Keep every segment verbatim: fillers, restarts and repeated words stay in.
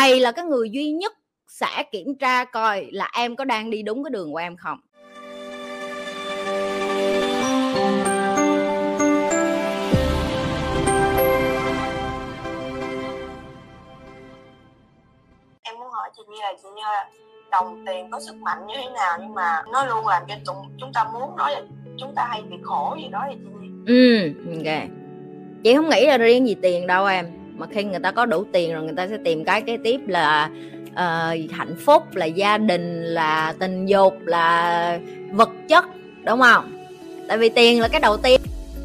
thầy là cái người duy nhất sẽ kiểm tra coi là em có đang đi đúng cái đường của em không. Em muốn hỏi chị Nhi là chị Nhi đồng tiền có sức mạnh như thế nào, nhưng mà nó luôn làm cho chúng ta muốn nói là chúng ta hay bị khổ gì đó vậy chị Nhi. Ừ, ok. Chị không nghĩ là riêng gì tiền đâu em. Mà khi người ta có đủ tiền rồi người ta sẽ tìm cái kế tiếp là uh, hạnh phúc, là gia đình, là tình dục, là vật chất, đúng không? Tại vì tiền là cái đầu tiên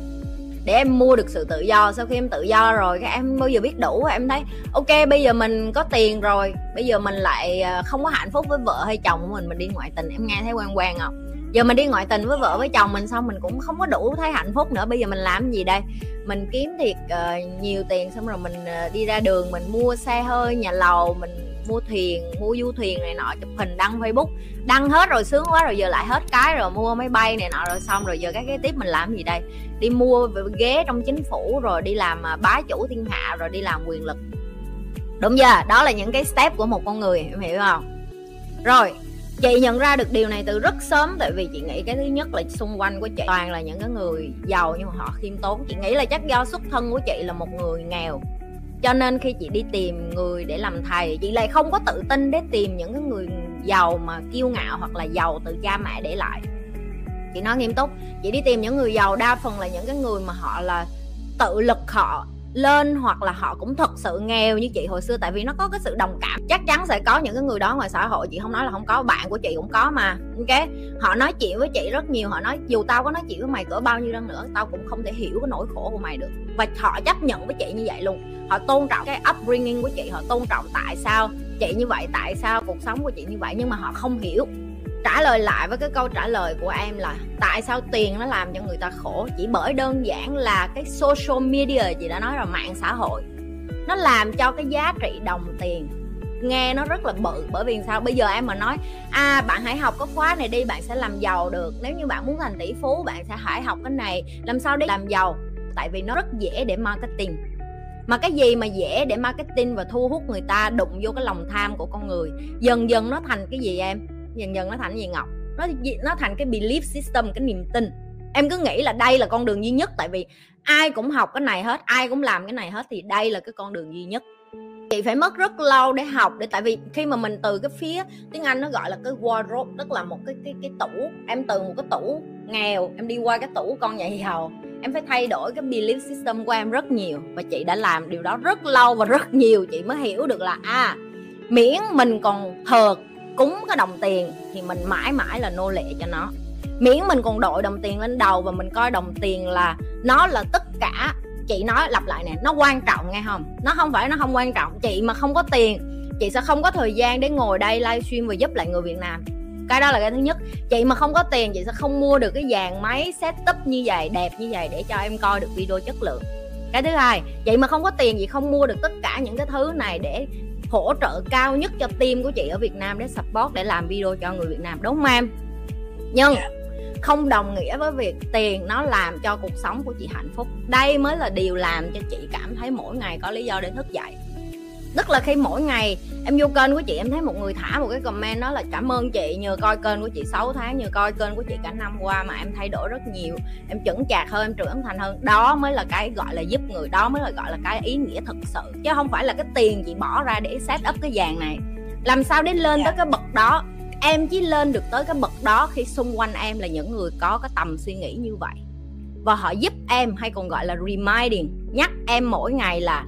để em mua được sự tự do. Sau khi em tự do rồi các em bao giờ biết đủ, em thấy ok bây giờ mình có tiền rồi, bây giờ mình lại không có hạnh phúc với vợ hay chồng của mình, mình đi ngoại tình. Em nghe thấy quen quen không? Giờ mình đi ngoại tình với vợ với chồng mình xong mình cũng không có đủ thấy hạnh phúc nữa. Bây giờ mình làm gì đây? Mình kiếm thiệt uh, nhiều tiền xong rồi mình uh, đi ra đường, mình mua xe hơi, nhà lầu, mình mua thuyền, mua du thuyền này nọ, chụp hình đăng Facebook, đăng hết rồi sướng quá, rồi giờ lại hết cái rồi mua máy bay này nọ rồi xong rồi giờ cái kế tiếp mình làm gì đây? Đi mua ghế trong chính phủ rồi đi làm uh, bá chủ thiên hạ rồi đi làm quyền lực, đúng chưa? Đó là những cái step của một con người, em hiểu không? Rồi chị nhận ra được điều này từ rất sớm, tại vì chị nghĩ cái thứ nhất là xung quanh của chị toàn là những cái người giàu nhưng mà họ khiêm tốn. Chị nghĩ là chắc do xuất thân của chị là một người nghèo, cho nên khi chị đi tìm người để làm thầy, chị lại không có tự tin để tìm những cái người giàu mà kiêu ngạo hoặc là giàu từ cha mẹ để lại. Chị nói nghiêm túc, chị đi tìm những người giàu đa phần là những cái người mà họ là tự lực họ lên, hoặc là họ cũng thật sự nghèo như chị hồi xưa, tại vì nó có cái sự đồng cảm. Chắc chắn sẽ có những cái người đó ngoài xã hội, chị không nói là không có, bạn của chị cũng có mà, ok? Họ nói chuyện với chị rất nhiều, họ nói dù tao có nói chuyện với mày cỡ bao nhiêu năm nữa tao cũng không thể hiểu cái nỗi khổ của mày được, và họ chấp nhận với chị như vậy luôn. Họ tôn trọng cái upbringing của chị, họ tôn trọng tại sao chị như vậy, tại sao cuộc sống của chị như vậy, nhưng mà họ không hiểu. Trả lời lại với cái câu trả lời của em là tại sao tiền nó làm cho người ta khổ, chỉ bởi đơn giản là cái social media, chị đã nói là mạng xã hội, nó làm cho cái giá trị đồng tiền nghe nó rất là bự. Bởi vì sao? Bây giờ em mà nói à bạn hãy học cái khóa này đi, bạn sẽ làm giàu được. Nếu như bạn muốn thành tỷ phú, bạn sẽ hãy học cái này, làm sao để làm giàu. Tại vì nó rất dễ để marketing. Mà cái gì mà dễ để marketing và thu hút người ta, đụng vô cái lòng tham của con người, dần dần nó thành cái gì em? Dần dần nó thành gì Ngọc? Nó nó thành cái belief system, cái niềm tin. Em cứ nghĩ là đây là con đường duy nhất, tại vì ai cũng học cái này hết, ai cũng làm cái này hết, thì đây là cái con đường duy nhất. Chị phải mất rất lâu để học, để tại vì khi mà mình từ cái phía tiếng Anh nó gọi là cái wardrobe, tức là một cái cái cái tủ, em từ một cái tủ nghèo em đi qua cái tủ con nhà giàu, em phải thay đổi cái belief system của em rất nhiều, và chị đã làm điều đó rất lâu và rất nhiều. Chị mới hiểu được là à miễn mình còn thờ cúng cái đồng tiền thì mình mãi mãi là nô lệ cho nó. Miễn mình còn đội đồng tiền lên đầu và mình coi đồng tiền là nó là tất cả. Chị nói lặp lại nè, nó quan trọng nghe không? Nó không phải nó không quan trọng. Chị mà không có tiền, chị sẽ không có thời gian để ngồi đây livestream và giúp lại người Việt Nam. Cái đó là cái thứ nhất. Chị mà không có tiền, chị sẽ không mua được cái dàn máy setup như vậy, đẹp như vậy để cho em coi được video chất lượng. Cái thứ hai, chị mà không có tiền, chị không mua được tất cả những cái thứ này để hỗ trợ cao nhất cho team của chị ở Việt Nam, để support, để làm video cho người Việt Nam, đúng không em? Nhưng không đồng nghĩa với việc tiền nó làm cho cuộc sống của chị hạnh phúc. Đây mới là điều làm cho chị cảm thấy mỗi ngày có lý do để thức dậy. Tức là khi mỗi ngày em vô kênh của chị, em thấy một người thả một cái comment đó là cảm ơn chị, nhờ coi kênh của chị sáu tháng, nhờ coi kênh của chị cả năm qua mà em thay đổi rất nhiều, em chững chạc hơn, em trưởng thành hơn. Đó mới là cái gọi là giúp người, đó mới là gọi là cái ý nghĩa thực sự, chứ không phải là cái tiền chị bỏ ra để set up cái dàn này. Làm sao để lên tới cái bậc đó? Em chỉ lên được tới cái bậc đó khi xung quanh em là những người có cái tầm suy nghĩ như vậy, và họ giúp em, hay còn gọi là reminding, nhắc em mỗi ngày là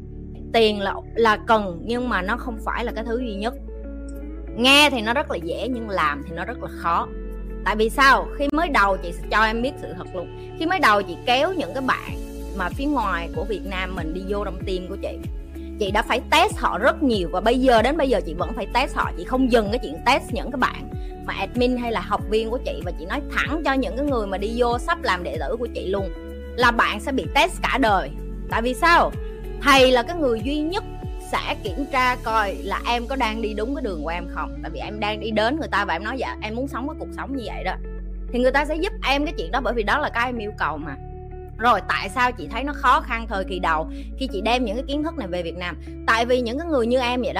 tiền là là cần, nhưng mà nó không phải là cái thứ duy nhất. Nghe thì nó rất là dễ nhưng làm thì nó rất là khó. Tại vì sao? Khi mới đầu chị sẽ cho em biết sự thật luôn. Khi mới đầu chị kéo những cái bạn mà phía ngoài của Việt Nam mình đi vô trong team của chị, chị đã phải test họ rất nhiều, và bây giờ đến bây giờ chị vẫn phải test họ. Chị không dừng cái chuyện test những cái bạn mà admin hay là học viên của chị, và chị nói thẳng cho những cái người mà đi vô sắp làm đệ tử của chị luôn là bạn sẽ bị test cả đời. Tại vì sao? Thầy là cái người duy nhất sẽ kiểm tra coi là em có đang đi đúng cái đường của em không. Tại vì em đang đi đến người ta và em nói dạ em muốn sống cái cuộc sống như vậy đó, thì người ta sẽ giúp em cái chuyện đó, bởi vì đó là cái em yêu cầu mà. Rồi tại sao chị thấy nó khó khăn thời kỳ đầu khi chị đem những cái kiến thức này về Việt Nam? Tại vì những cái người như em vậy đó,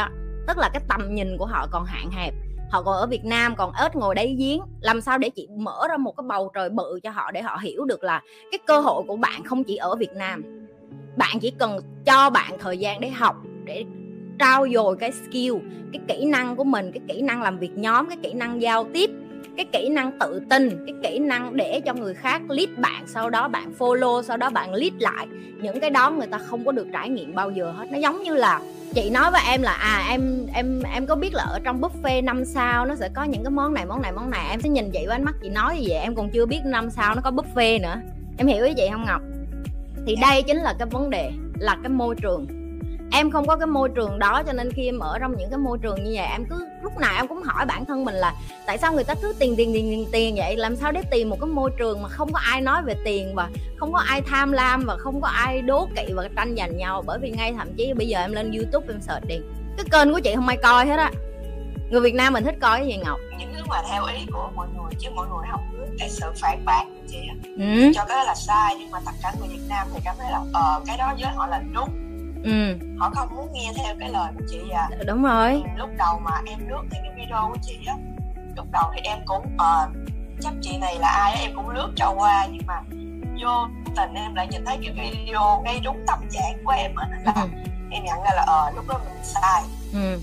tức là cái tầm nhìn của họ còn hạn hẹp. Họ còn ở Việt Nam, còn ếch ngồi đáy giếng. Làm sao để chị mở ra một cái bầu trời bự cho họ, để họ hiểu được là cái cơ hội của bạn không chỉ ở Việt Nam. Bạn chỉ cần cho bạn thời gian để học, để trau dồi cái skill, cái kỹ năng của mình, cái kỹ năng làm việc nhóm, cái kỹ năng giao tiếp, cái kỹ năng tự tin, cái kỹ năng để cho người khác lead bạn, sau đó bạn follow, sau đó bạn lead lại. Những cái đó người ta không có được trải nghiệm bao giờ hết. Nó giống như là chị nói với em là à em em em có biết là ở trong buffet năm sao nó sẽ có những cái món này món này món này, em sẽ nhìn chị với ánh mắt chị nói như vậy, em còn chưa biết năm sao nó có buffet nữa. Em hiểu ý chị không Ngọc? Thì đây chính là cái vấn đề, là cái môi trường. Em không có cái môi trường đó, cho nên khi em ở trong những cái môi trường như vậy, em cứ lúc nào em cũng hỏi bản thân mình là tại sao người ta cứ tiền tiền tiền tiền tiền vậy. Làm sao để tìm một cái môi trường mà không có ai nói về tiền, và không có ai tham lam, và không có ai đố kỵ và tranh giành nhau. Bởi vì ngay thậm chí bây giờ em lên YouTube em search đi, cái kênh của chị không ai coi hết á. Người Việt Nam mình thích coi cái gì Ngọc? Những thứ mà theo ý của mọi người, chứ mọi người không có cái sự phản bác của chị á. Ừ. Cho cái đó là sai, nhưng mà tất cả người Việt Nam thì cảm thấy là ờ cái đó với họ là đúng. Ừ. Họ không muốn nghe theo cái lời của chị à. Đúng rồi. Ừ, lúc đầu mà em lướt những cái video của chị á, lúc đầu thì em cũng ờ chắc chị này là ai á, em cũng lướt cho qua, nhưng mà vô tình em lại nhìn thấy cái video ngay đúng tâm trạng của em á, nên là ừ. em nhận ra là ờ lúc đó mình sai. Ừ.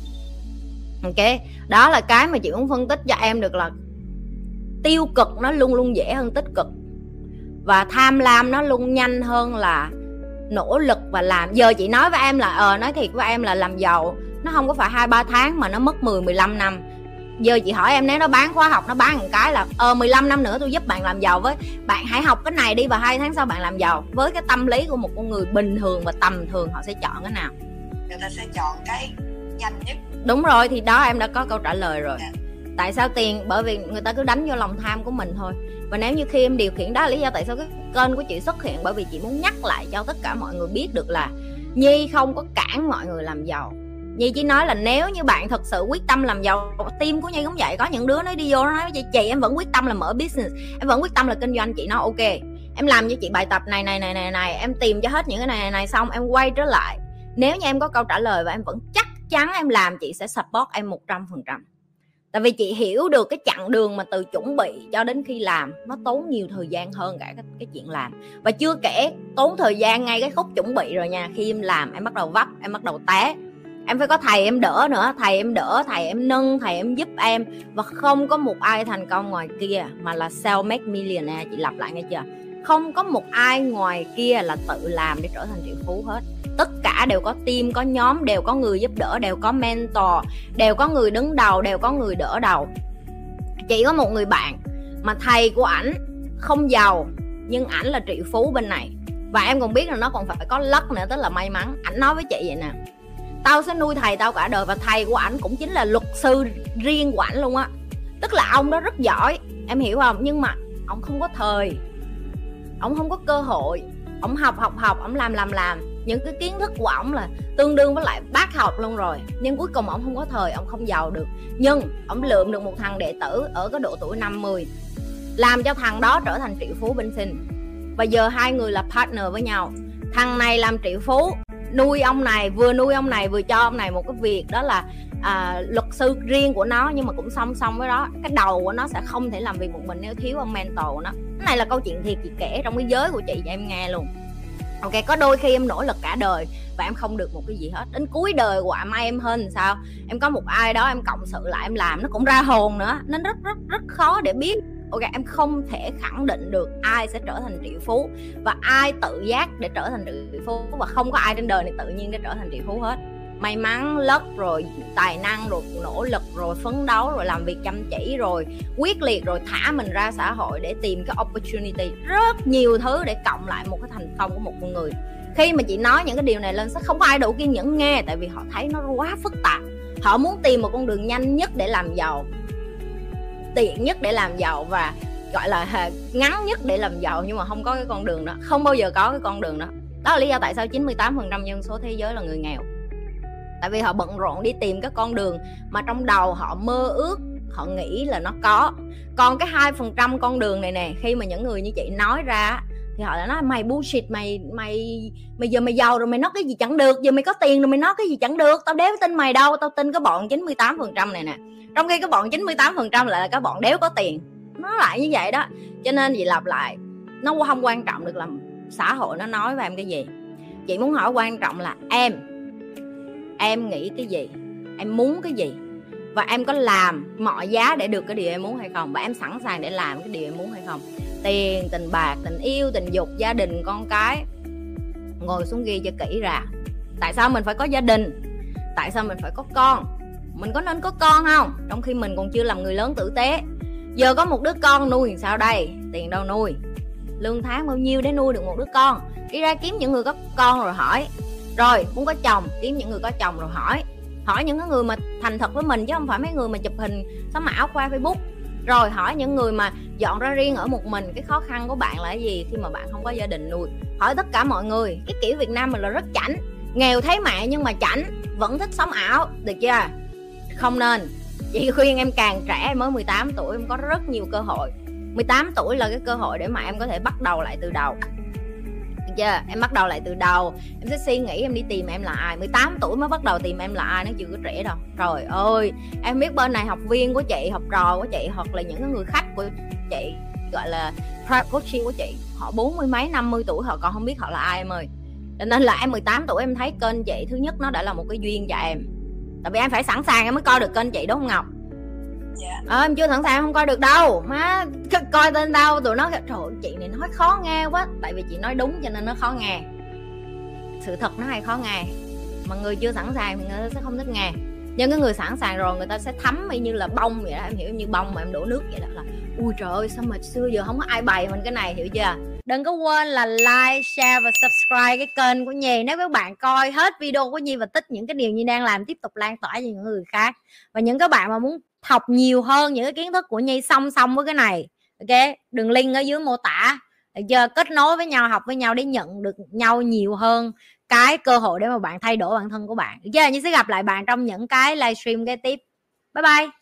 Ok, đó là cái mà chị muốn phân tích cho em được, là tiêu cực nó luôn luôn dễ hơn tích cực, và tham lam nó luôn nhanh hơn là nỗ lực và làm. Giờ chị nói với em là ờ nói thiệt với em là làm giàu nó không có phải hai ba tháng mà nó mất mười mười lăm năm. Giờ chị hỏi em, nếu nó bán khóa học, nó bán một cái là ờ mười lăm năm nữa tôi giúp bạn làm giàu, với bạn hãy học cái này đi và hai tháng sau bạn làm giàu. Với cái tâm lý của một con người bình thường và tầm thường, họ sẽ chọn cái nào? Người ta sẽ chọn cái nhanh nhất. Đúng rồi, thì đó em đã có câu trả lời rồi. Yeah. Tại sao tiền? Bởi vì người ta cứ đánh vô lòng tham của mình thôi. Và nếu như khi em điều khiển, đó là lý do tại sao cái kênh của chị xuất hiện. Bởi vì chị muốn nhắc lại cho tất cả mọi người biết được là Nhi không có cản mọi người làm giàu. Nhi chỉ nói là nếu như bạn thật sự quyết tâm làm giàu, team của Nhi cũng vậy. Có những đứa nó đi vô nó nói với chị, chị em vẫn quyết tâm là mở business, em vẫn quyết tâm là kinh doanh. Chị nói ok, em làm cho chị bài tập này này này này này, em tìm cho hết những cái này này, này xong em quay trở lại. Nếu như em có câu trả lời và em vẫn chắc chắn em làm, chị sẽ support em một trăm phần trăm. Tại vì chị hiểu được cái chặng đường mà từ chuẩn bị cho đến khi làm nó tốn nhiều thời gian hơn cả cái, cái chuyện làm. Và chưa kể tốn thời gian ngay cái khúc chuẩn bị rồi nha. Khi em làm em bắt đầu vấp, em bắt đầu té, em phải có thầy em đỡ nữa. Thầy em đỡ, thầy em nâng, thầy em giúp em. Và không có một ai thành công ngoài kia mà là self-made millionaire. Chị lặp lại nghe chưa? Không có một ai ngoài kia là tự làm để trở thành triệu phú hết. Tất cả đều có team, có nhóm, đều có người giúp đỡ, đều có mentor, đều có người đứng đầu, đều có người đỡ đầu. Chỉ có một người bạn mà thầy của ảnh không giàu nhưng ảnh là triệu phú bên này. Và em còn biết là nó còn phải có luck nữa, tức là may mắn. Ảnh nói với chị vậy nè: tao sẽ nuôi thầy tao cả đời. Và thầy của ảnh cũng chính là luật sư riêng của ảnh luôn á. Tức là ông đó rất giỏi, em hiểu không? Nhưng mà ông không có thời, ông không có cơ hội. Ông học học học, ông làm làm làm. Những cái kiến thức của ông là tương đương với lại bác học luôn rồi. Nhưng cuối cùng ông không có thời, ông không giàu được. Nhưng ông lượm được một thằng đệ tử ở cái độ tuổi năm mươi, làm cho thằng đó trở thành triệu phú bên sinh. Và giờ hai người là partner với nhau. Thằng này làm triệu phú, nuôi ông này, vừa nuôi ông này vừa cho ông này một cái việc, đó là à, luật sư riêng của nó. Nhưng mà cũng song song với đó, cái đầu của nó sẽ không thể làm việc một mình nếu thiếu ông mentor của nó. Cái này là câu chuyện thiệt chị kể trong cái giới của chị cho em nghe luôn. Ok, có đôi khi em nỗ lực cả đời và em không được một cái gì hết. Đến cuối đời quả may em hơn sao? Em có một ai đó em cộng sự lại em làm nó cũng ra hồn nữa. Nên rất rất rất khó để biết. Ok, em không thể khẳng định được ai sẽ trở thành triệu phú và ai tự giác để trở thành triệu phú. Và không có ai trên đời này tự nhiên để trở thành triệu phú hết. May mắn, lất, rồi tài năng, rồi nỗ lực, rồi phấn đấu, rồi làm việc chăm chỉ, rồi quyết liệt, rồi thả mình ra xã hội để tìm cái opportunity. Rất nhiều thứ để cộng lại một cái thành công của một con người. Khi mà chị nói những cái điều này lên sẽ không có ai đủ kiên nhẫn nghe. Tại vì họ thấy nó quá phức tạp. Họ muốn tìm một con đường nhanh nhất để làm giàu, tiện nhất để làm giàu, và gọi là ngắn nhất để làm giàu. Nhưng mà không có cái con đường đó, không bao giờ có cái con đường đó. Đó là lý do tại sao chín mươi tám phần trăm dân số thế giới là người nghèo. Tại vì họ bận rộn đi tìm cái con đường mà trong đầu họ mơ ước, họ nghĩ là nó có. Còn cái hai phần trăm con đường này nè, khi mà những người như chị nói ra thì họ lại nói mày bullshit, mày mày mày giờ mày giàu rồi mày nói cái gì chẳng được, giờ mày có tiền rồi mày nói cái gì chẳng được. Tao đéo tin mày đâu, tao tin cái bọn chín mươi tám phần trăm này nè. Trong khi cái bọn chín mươi tám phần trăm lại là cái bọn đéo có tiền. Nó lại như vậy đó. Cho nên chị lặp lại, nó không quan trọng được là xã hội nó nói với em cái gì. Chị muốn hỏi quan trọng là em em nghĩ cái gì, em muốn cái gì, và em có làm mọi giá để được cái điều em muốn hay không, và em sẵn sàng để làm cái điều em muốn hay không. Tiền, tình bạc, tình yêu, tình dục, gia đình, con cái, ngồi xuống ghi cho kỹ ra. Tại sao mình phải có gia đình, tại sao mình phải có con, mình có nên có con không, trong khi mình còn chưa làm người lớn tử tế. Giờ có một đứa con nuôi sao đây, tiền đâu nuôi, lương tháng bao nhiêu để nuôi được một đứa con. Đi ra kiếm những người có con rồi hỏi. Rồi muốn có chồng, kiếm những người có chồng rồi hỏi. Hỏi những người mà thành thật với mình, chứ không phải mấy người mà chụp hình sống ảo khoa Facebook. Rồi hỏi những người mà dọn ra riêng ở một mình. Cái khó khăn của bạn là cái gì khi mà bạn không có gia đình nuôi. Hỏi tất cả mọi người. Cái kiểu Việt Nam mình là rất chảnh, nghèo thấy mẹ nhưng mà chảnh, vẫn thích sống ảo, được chưa? Không nên. Chị khuyên em càng trẻ, em mới mười tám tuổi, em có rất nhiều cơ hội. Mười tám tuổi là cái cơ hội để mà em có thể bắt đầu lại từ đầu, được chưa? Em bắt đầu lại từ đầu, em sẽ suy nghĩ em đi tìm em là ai. Mười tám tuổi mới bắt đầu tìm em là ai, nó chưa có trẻ đâu. Trời ơi, em biết bên này học viên của chị, học trò của chị, hoặc là những người khách của chị, gọi là private coaching của chị, họ bốn mươi mấy, năm mươi tuổi họ còn không biết họ là ai em ơi. Cho nên là em mười tám tuổi em thấy kênh chị, thứ nhất nó đã là một cái duyên cho em. Tại vì em phải sẵn sàng em mới coi được kênh chị, đúng không Ngọc? Dạ. Ờ, em chưa sẵn sàng em không coi được đâu. Má coi tên đâu tụi nó trời ơi, chị này nói khó nghe quá. Tại vì chị nói đúng cho nên nó khó nghe. Sự thật nó hay khó nghe. Mà người chưa sẵn sàng thì người ta sẽ không thích nghe. Nhưng cái người sẵn sàng rồi người ta sẽ thấm y như là bông vậy đó. Em hiểu như bông mà em đổ nước vậy đó, là ui trời ơi sao mà xưa giờ không có ai bày mình cái này, hiểu chưa? Đừng có quên là like, share và subscribe cái kênh của Nhi. Nếu các bạn coi hết video của Nhi và thích những cái điều Nhi đang làm, tiếp tục lan tỏa cho những người khác. Và những các bạn mà muốn học nhiều hơn những cái kiến thức của Nhi song song với cái này, ok, đường link ở dưới mô tả, được chưa? Kết nối với nhau, học với nhau để nhận được nhau nhiều hơn cái cơ hội để mà bạn thay đổi bản thân của bạn, được chưa? Nhi sẽ gặp lại bạn trong những cái livestream kế tiếp. Bye bye.